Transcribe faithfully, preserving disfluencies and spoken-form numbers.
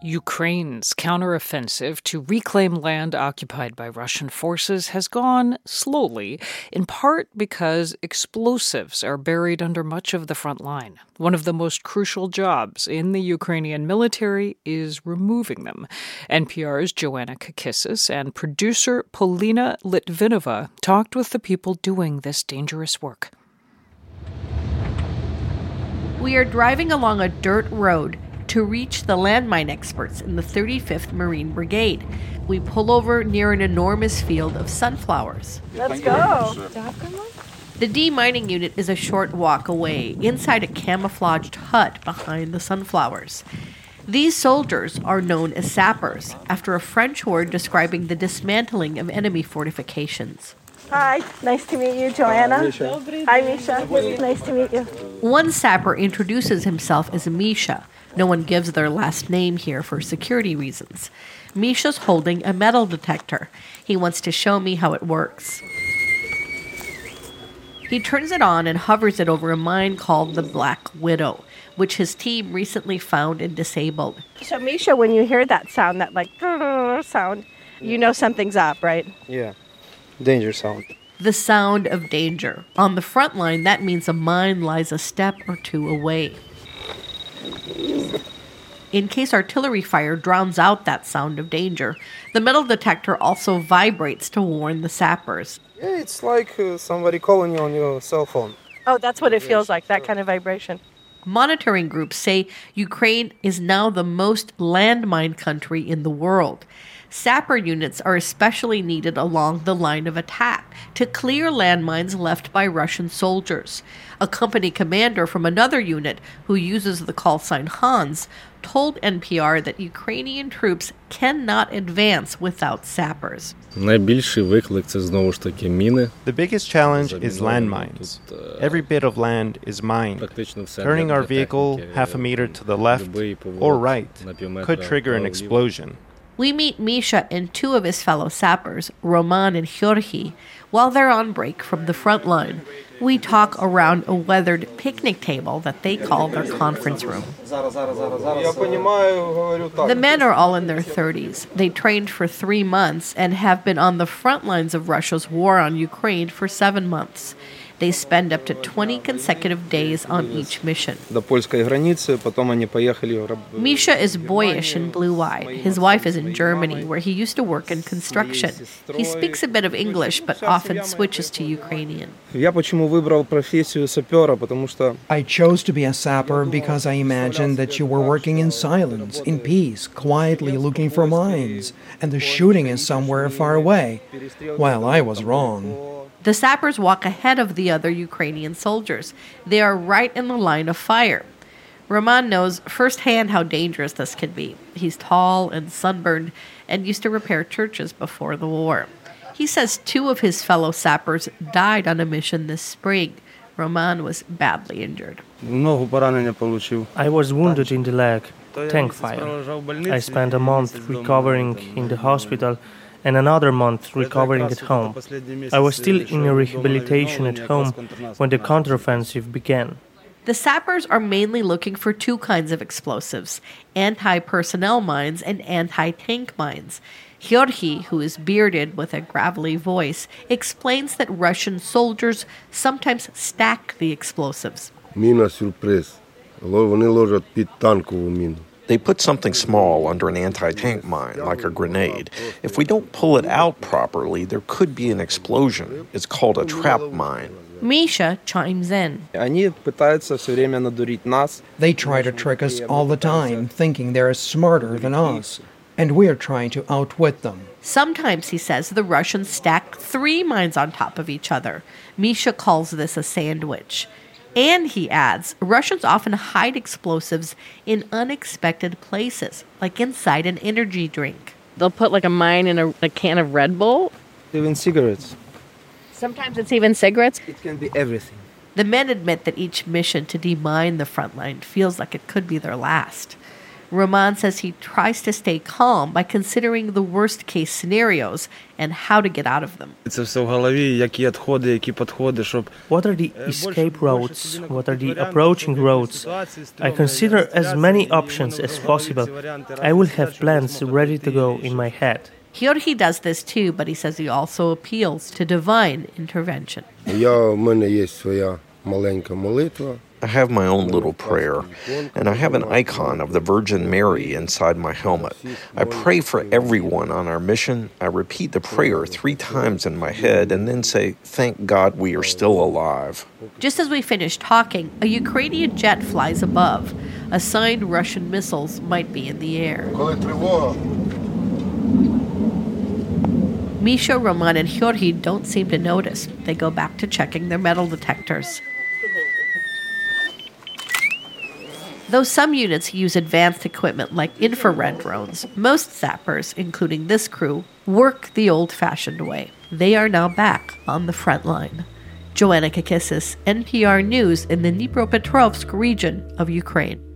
Ukraine's counteroffensive to reclaim land occupied by Russian forces has gone slowly, in part because explosives are buried under much of the front line. One of the most crucial jobs in the Ukrainian military is removing them. N P R's Joanna Kakissis and producer Polina Litvinova talked with the people doing this dangerous work. We are driving along a dirt road to reach the landmine experts in the thirty-fifth Marine Brigade. We pull over near an enormous field of sunflowers. Let's go. The demining unit is a short walk away, inside a camouflaged hut behind the sunflowers. These soldiers are known as sappers, after a French word describing the dismantling of enemy fortifications. Hi, nice to meet you, Joanna. Hi, Misha. Nice to meet you. One sapper introduces himself as Misha. No one gives their last name here for security reasons. Misha's holding a metal detector. He wants to show me how it works. He turns it on and hovers it over a mine called the Black Widow, which his team recently found and disabled. So, Misha, when you hear that sound, that like sound, you know something's up, right? Yeah, danger sound. The sound of danger. On the front line, that means a mine lies a step or two away. In case artillery fire drowns out that sound of danger, the metal detector also vibrates to warn the sappers. Yeah, it's like uh, somebody calling you on your cell phone. Oh, that's what it feels like, that kind of vibration. Monitoring groups say Ukraine is now the most landmine country in the world. Sapper units are especially needed along the line of attack to clear landmines left by Russian soldiers. A company commander from another unit, who uses the call sign Hans, told N P R that Ukrainian troops cannot advance without sappers. The biggest challenge is landmines. Every bit of land is mined. Turning our vehicle half a meter to the left or right could trigger an explosion. We meet Misha and two of his fellow sappers, Roman and Georgi, while they're on break from the front line. We talk around a weathered picnic table that they call their conference room. The men are all in their thirties. They trained for three months and have been on the front lines of Russia's war on Ukraine for seven months. They spend up to twenty consecutive days on each mission. Misha is boyish and blue-eyed. His wife is in Germany, where he used to work in construction. He speaks a bit of English, but often switches to Ukrainian. I chose to be a sapper because I imagined that you were working in silence, in peace, quietly looking for mines, and the shooting is somewhere far away. Well, I was wrong. The sappers walk ahead of the other Ukrainian soldiers. They are right in the line of fire. Roman knows firsthand how dangerous this can be. He's tall and sunburned and used to repair churches before the war. He says two of his fellow sappers died on a mission this spring. Roman was badly injured. I was wounded in the leg, tank fire. I spent a month recovering in the hospital and another month recovering at home. I was still in rehabilitation at home when the counteroffensive began. The sappers are mainly looking for two kinds of explosives, anti-personnel mines and anti-tank mines. Georgi, who is bearded with a gravelly voice, explains that Russian soldiers sometimes stack the explosives. Mina surprise. Вони ложать під танкову міну. They put something small under an anti-tank mine, like a grenade. If we don't pull it out properly, there could be an explosion. It's called a trap mine. Misha chimes in. They try to trick us all the time, thinking they're smarter than us, and we're trying to outwit them. Sometimes, he says, the Russians stack three mines on top of each other. Misha calls this a sandwich. And, he adds, Russians often hide explosives in unexpected places, like inside an energy drink. They'll put like a mine in a, a can of Red Bull. Even cigarettes. Sometimes it's even cigarettes. It can be everything. The men admit that each mission to demine the front line feels like it could be their last. Roman says he tries to stay calm by considering the worst-case scenarios and how to get out of them. What are the escape routes? What are the approaching routes? I consider as many options as possible. I will have plans ready to go in my head. Georgi does this too, but he says he also appeals to divine intervention. I have my own little prayer, and I have an icon of the Virgin Mary inside my helmet. I pray for everyone on our mission. I repeat the prayer three times in my head and then say, thank God we are still alive. Just as we finish talking, a Ukrainian jet flies above. A sign Russian missiles might be in the air. Misha, Roman, and Georgi don't seem to notice. They go back to checking their metal detectors. Though some units use advanced equipment like infrared drones, most zappers, including this crew, work the old-fashioned way. They are now back on the front line. Joanna Kakissis, N P R News in the Dnipropetrovsk region of Ukraine.